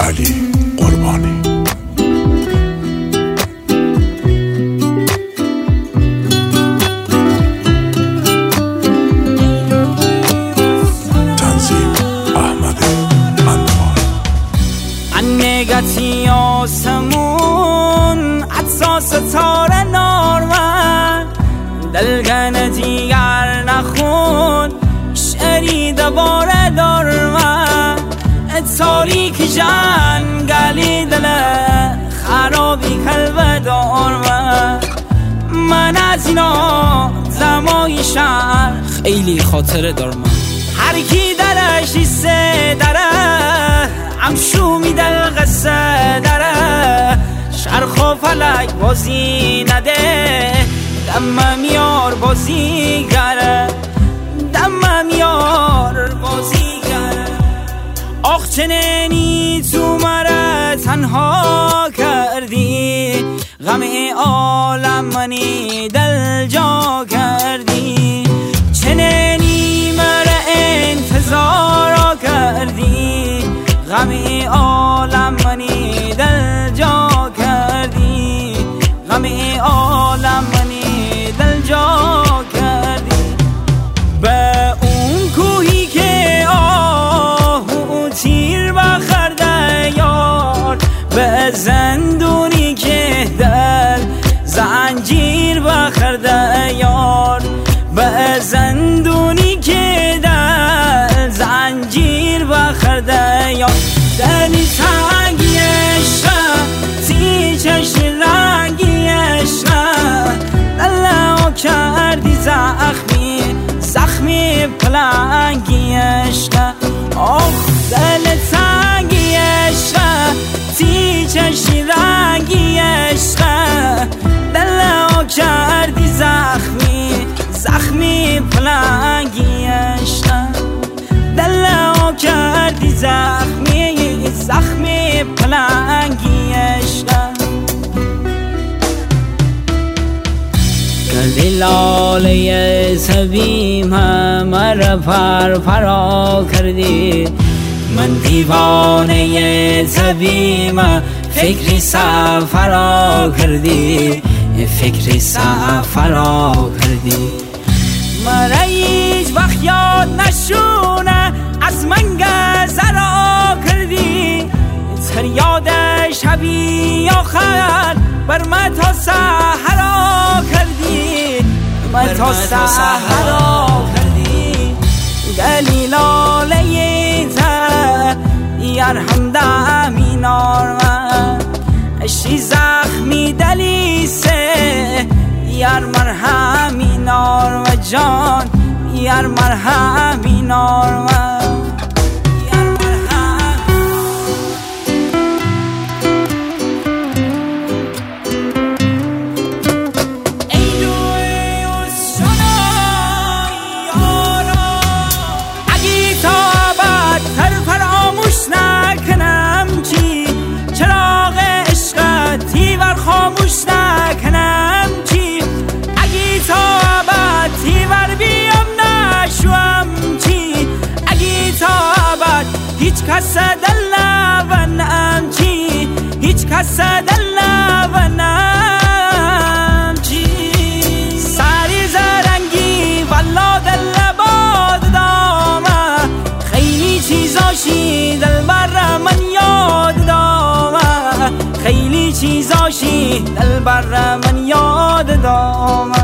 علی قربانی. تنظیم احمد انوار. انگتی آسمون عطسا ستاره نارمن دلگن دیگر نخون شعری دوباره دارمن تاریک جنگلی دل خرابی کلب دارمن من از اینا زمای شهر خیلی خاطره دارمن هر کی درش ایسته داره همشومی دل قصه داره شرخ و فلک بازی نده دمم یار بازی گره دمم یار بازی گره آخ چنینی تو مرا تنها کردی غم عالم منی دل جا کردی چنینی مرا انتظار کردی غم عالم منی دل جا کردی غم عالم منی دل جا کردی به اون کوهی که آهو تیر بخورده یار به زندونی که دل زنجیر بخورده یار به زندونی که دل زنجیر بخورده یار دلی تنگی عشقه تی چشم رنگی عشقه دلو کردی زخمی پلنگی عشقه آخ دل تنگی عشقه تی چشم رنگی عشقه دلو کردی زخمی پلنگی عشقه دلو کردی زخمی پلنگی عشقه گلی لاله سبیم مرا فرا کردی من دیوانه سبیم فکری سفرا کردی فکری سفرا کردی مرا هیچ وقت یاد نشونه از من گذرا کردی سر یاد شبی آخر بر من تا سحرا کردی من تا سحرا کردی گلی لاله تا یار همدمی نارمن اشی زخمی دلی سه یار مرهمی نار و جان یار مرهمی نار و خاموش نکنم چی اگی تا ابد تیور بیام نشوم چی اگی تا ابد هیچ کس دل نبنم چی هیچ کس دل نبنم چی سری زرنگی والا دل باد دامه خیلی چیزاشی دل بر من یاد دامه خیلی چیزاشی دل بر من یاد دامه